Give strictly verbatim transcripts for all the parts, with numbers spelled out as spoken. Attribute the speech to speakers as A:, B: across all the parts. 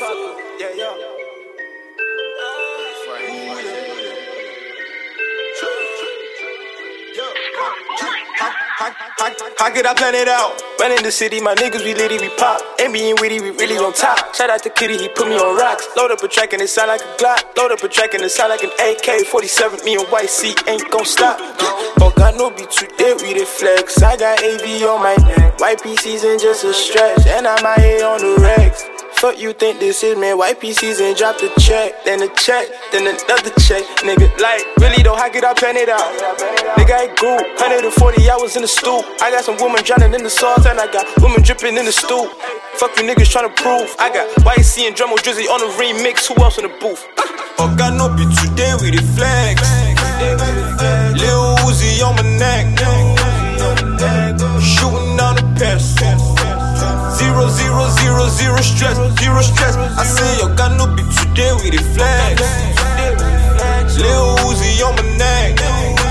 A: Yeah, yeah. How could I plan it out? Running the city, my niggas, we litty, we pop. Ain't being witty, we really on top. Shout out to Kitty, he put me on rocks. Load up a track and it sound like a Glock. Load up a track and it sound like an A K forty-seven. Me and White C ain't gon' stop. Oh God, no be today, we the flex. I got A V on my neck. White P Cs ain't just a stretch. And I'm out here on the Rex. Fuck you think this is, man? White P Cs and drop the check, then the check, then another check. Nigga, like, really though, how could I plan it out? Nigga, I grew one hundred forty hours in the stoop. I got some women drowning in the sauce, and I got women dripping in the stoop. Fuck you niggas tryna prove. I got White C and Drummo Drizzy on the remix. Who else in the booth? Oh God, no be today, we the flex. Lil Uzi on my neck. Shooting down the pest. Zero, zero, zero, zero stress, zero stress. I say, yo, God, no be today, we the flex. Lil Uzi on my neck.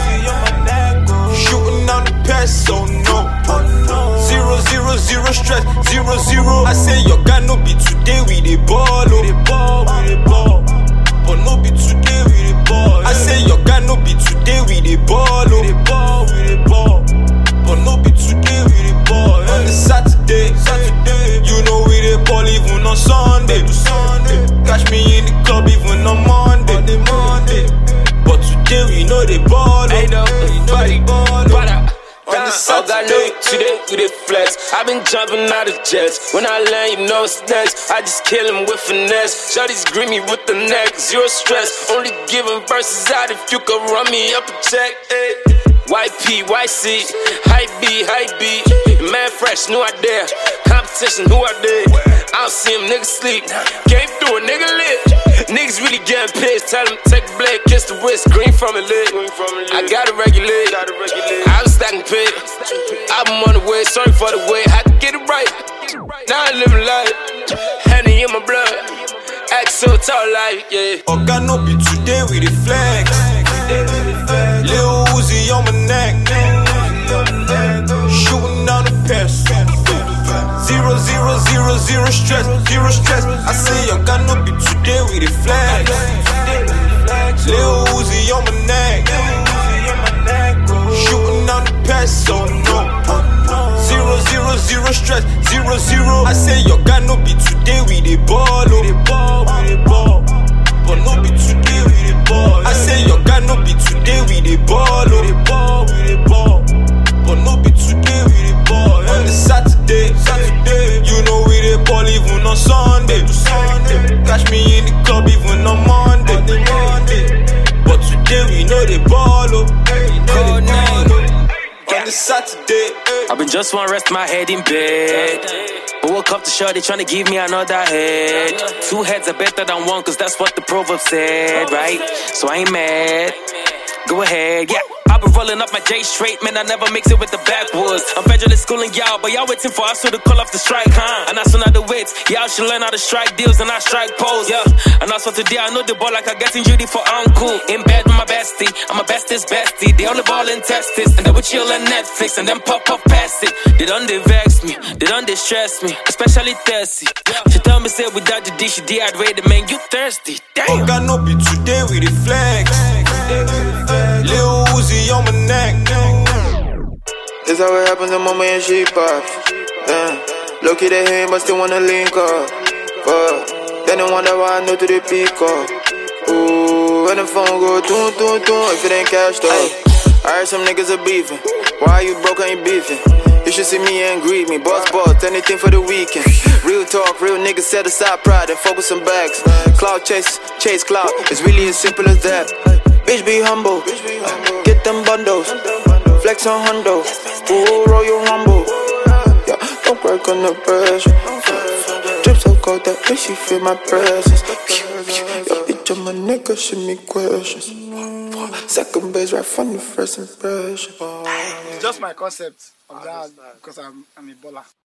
A: Shooting down the pest, so no. Zero, zero, zero stress, zero, zero. I say, yo, God, no be today, we the ball, oh. We the ball, we the ball. But no be today, we the ball. I say, yo, God, no be today, we the ball, oh. We the ball, we the ball. But no be today, we the ball. On the Saturday, Saturday, you know we the ball even on Sunday. Sunday, catch me in the club even on Monday. Monday, Monday. But today we know they ball. Ain't nobody ball. On the Saturday,
B: today we the flex. I been jumping out of jets. When I land, you know it's next. I just kill him with finesse. Shawty's greeny with the neck. Zero stress. Only giving verses out if you could run me up a check. Ay. White P, White C, hype B, hype B. Man fresh, new idea. Competition, who I did. I don't see them niggas sleep. Came through a nigga lit. Niggas really getting pissed. Tell them take a blade, kiss the wrist. Green from the lid. I gotta regulate. I was stacking pit. I'm on the way, sorry for the way. Had to get it right. Now I live a life. Henny in my blood. Act so tall like, yeah.
A: Oh God, no be today, we the flex. Lil Uzi on my neck. Shooting down the pest. Zero, zero, zero, zero stress, zero stress. I say, yo, God, no be today, we the flex. Lil Uzi on my neck. Shooting down the pest, so no. Zero, zero, zero stress, zero, zero. I say, yo, God, no be today, we the ball, oh. We the ball, we the ball. But no be today, we the ball. I say, yo, God, no be today, we the ball, oh. We the ball, we the ball. But no be today, we the ball. On the Saturday, Saturday, you know we the ball even on Sunday. Sunday, catch me in the club even on Monday. Monday, but today we know the ball, oh.
B: Code name.
A: On the Saturday,
B: I've been just wanna rest my head in bed. But woke up to shorty tryna give me another head. Two heads are better than one, cause that's what the proverb said, right? So I ain't mad. Go ahead, yeah. I've been rolling up my J straight, man, I never mix it with the backwoods. I'm federally schooling y'all, but y'all waiting for us to call off the strike, huh? And that's another wits. Y'all should learn how to strike deals and I strike pose, yeah. And also today I know the ball like I get in Judy for uncle. In bed with my bestie, I'm a bestest bestie. They only ball in testis, and then we chill on Netflix, and then pop up past it. They done they vex me, they done they stress me, especially thirsty. She tell me say without the dish, she dehydrated, man, you thirsty. Damn.
A: Oh God, no be today, we the flex. Lil Uzi on my neck.
C: This how it happens the moment she pops. Damn. Look at the hand, but still wanna link up. Fuck. Then they wonder why I know to the peak up. Ooh, when the phone go doon doon doon, if it ain't cashed up. I heard some niggas are beefing. Why you broke, ain't beefing? You should see me and greet me. Boss, boss, anything for the weekend. Real talk, real niggas set aside pride and focus on bags. Cloud chase, chase cloud. It's really as simple as that. Bitch be humble, get them bundles, flex on hundo, ooh, roll your humble. Yeah, don't work on the pressure. Drip so cold that bitch, she feel my presence. Yo, bitch, I'm a nigga, she me questions. Second base right from the first impression.
D: It's just my concept of that because I'm, I'm a baller.